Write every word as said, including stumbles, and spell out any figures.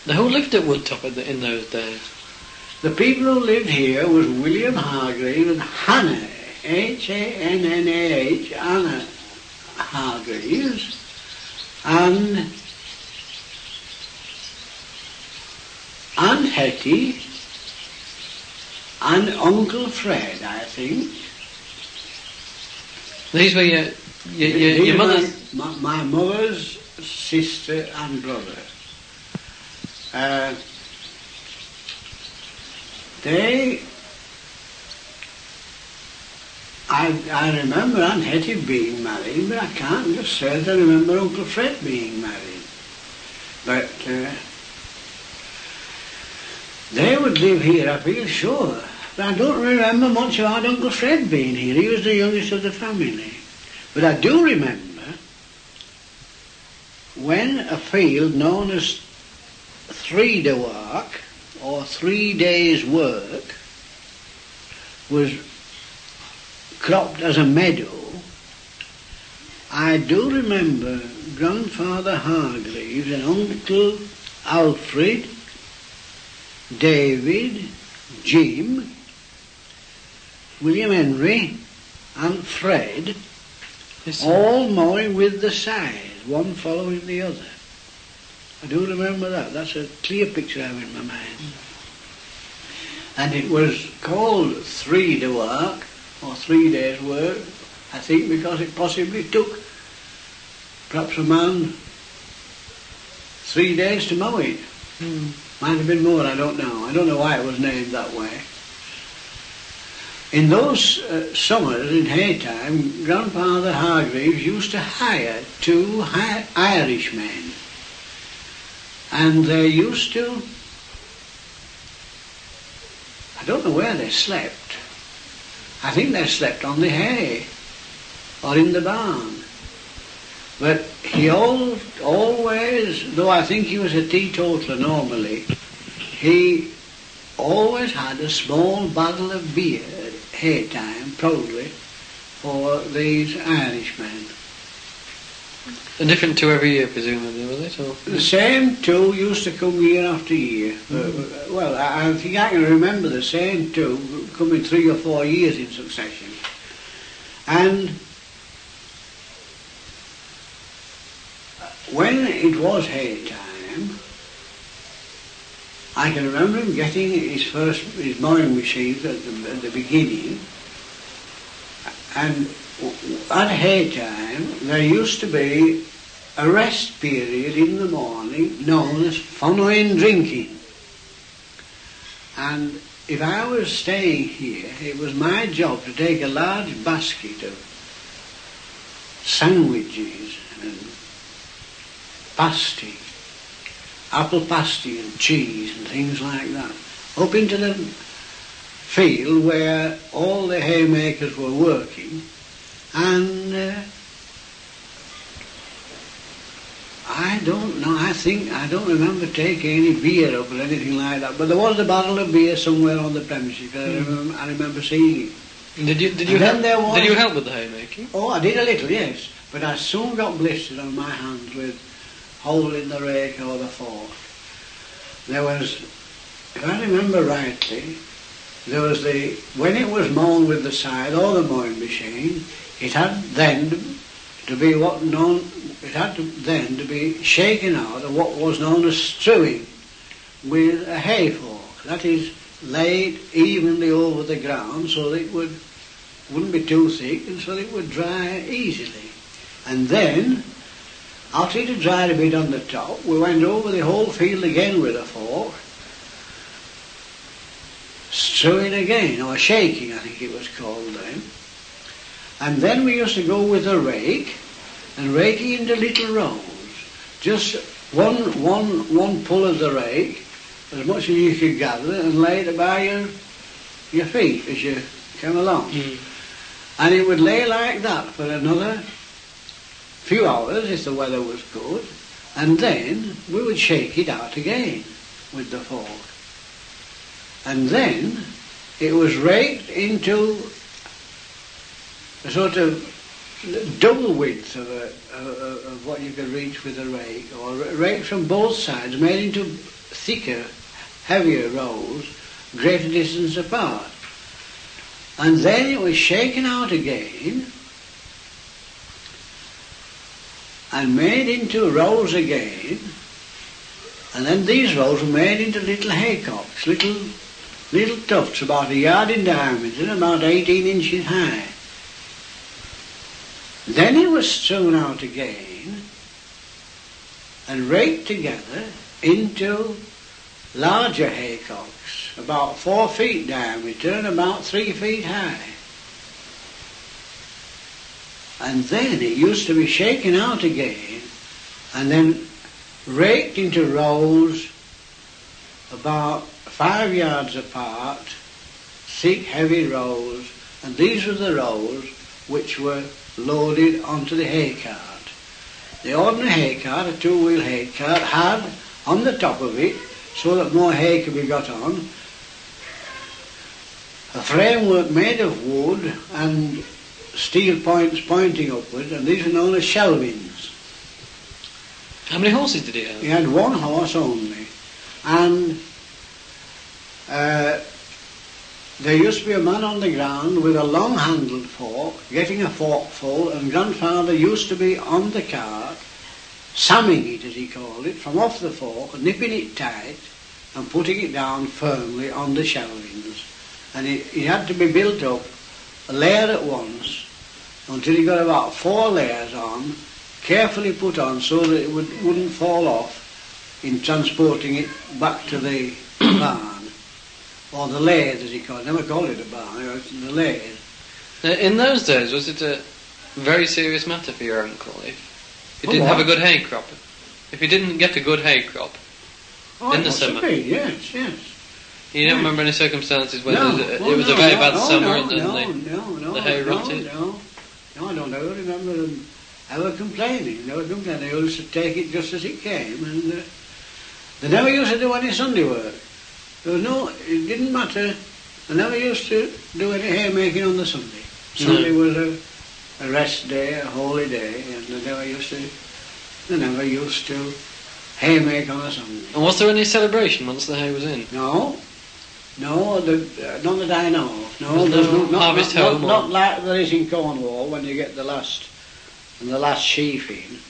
Now, who lived at Woodtop in, the, in those days? The people who lived here was William Hargreaves and Hannah, H A N N A H, Hannah Hargreaves, and Aunt Hetty, and Uncle Fred, I think. These were your, your, your, your mother's... My, my, my mother's sister and brother. Uh, they... I, I remember Aunt Hetty being married, but I can't just say that I remember Uncle Fred being married. But uh, they would live here, I feel sure. But I don't remember much about Uncle Fred being here. He was the youngest of the family. But I do remember when a field known as Three de Work, or Three Days' Work, was cropped as a meadow, I do remember Grandfather Hargreaves and Uncle Alfred, David, Jim, William Henry and Fred, yes, all mowing with the scythe, one following the other. I do remember that. That's a clear picture I have in my mind. And it was called Three de Work, or Three Days' Work, I think because it possibly took perhaps a man three days to mow it. Hmm. Might have been more, I don't know. I don't know why it was named that way. In those uh, summers in haytime, Grandfather Hargreaves used to hire two hi- Irishmen. And they used to, I don't know where they slept. I think they slept on the hay or in the barn. But he all, always, though I think he was a teetotaler normally, he always had a small bottle of beer at haytime, probably, for these Irishmen. A different two every year, presumably, was it? Or? The same two used to come year after year. Mm-hmm. Uh, well, I, I think I can remember the same two coming three or four years in succession. And when it was haytime, I can remember him getting his first his mowing machines at the, at the beginning, and at haytime there used to be a rest period in the morning known as fonoin drinking. And if I was staying here, it was my job to take a large basket of sandwiches and pasty, apple pasty and cheese and things like that, up into the field where all the haymakers were working, and uh, I don't know, I think, I don't remember taking any beer up or anything like that, but there was a bottle of beer somewhere on the premises, because mm. I, remember, I remember seeing it. Did you, did, you help, was, did you help with the haymaking? Oh, I did a little, yes, but I soon got blistered on my hands with holding the rake or the fork. There was, if I remember rightly, there was the, when it was mown with the scythe or the mowing machine, it had then to be what known, it had to then to be shaken out of what was known as strewing with a hay fork. That is, laid evenly over the ground so that it would, wouldn't be too thick and so that it would dry easily. And then, after it had dried a bit on the top, we went over the whole field again with a fork, strewing again, or shaking I think it was called then. And then we used to go with a rake and rake it into little rows. Just one, one, one pull of the rake, as much as you could gather, and lay it by your, your feet as you came along. Mm. And it would lay like that for another few hours if the weather was good, and then we would shake it out again with the fork. And then it was raked into a sort of double width of, a, of, of what you could reach with a rake, or raked from both sides, made into thicker, heavier rolls, greater distance apart. And then it was shaken out again and made into rolls again, and then these rolls were made into little haycocks, little little tufts about a yard in diameter and about eighteen inches high. Then it was strewn out again and raked together into larger haycocks, about four feet diameter and about three feet high. And then it used to be shaken out again and then raked into rolls about five yards apart, thick, heavy rolls, and these were the rolls which were loaded onto the hay cart. The ordinary hay cart, a two-wheel hay cart, had on the top of it, so that more hay could be got on, a framework made of wood and steel points pointing upward, and these were known as shelvings. How many horses did he have? He had one horse only, and uh, there used to be a man on the ground with a long-handled fork, getting a fork full, and grandfather used to be on the cart, samming it, as he called it, from off the fork, nipping it tight, and putting it down firmly on the shelvings. And it, it had to be built up a layer at once, until he got about four layers on, carefully put on so that it would, wouldn't fall off in transporting it back to the barn, or the lathe as he called it. Never called it a barn, it was the lathe. Now, in those days, was it a very serious matter for your uncle if he Oh, didn't what? have a good hay crop? If he didn't get a good hay crop Oh, in it the must have summer? been, yes, yes. You don't Yeah. remember any circumstances when No, it was a, oh, it was no, a very no, bad no, summer no, and then no, the, no, no, the hay no, rotted? No, no, I don't ever remember them ever complaining. Never complaining. They used to take it just as it came, and uh, they never used to do any Sunday work. There was no, it didn't matter. They never used to do any haymaking on the Sunday. Sunday No. was a, a rest day, a holy day, and they never used to. They never used to haymake on a Sunday. And was there any celebration once the hay was in? No, no, the, uh, not that I know of. No, There's there's no no, not, harvest not, home not, or- not like there is in Cornwall when you get the last and the last sheaf in.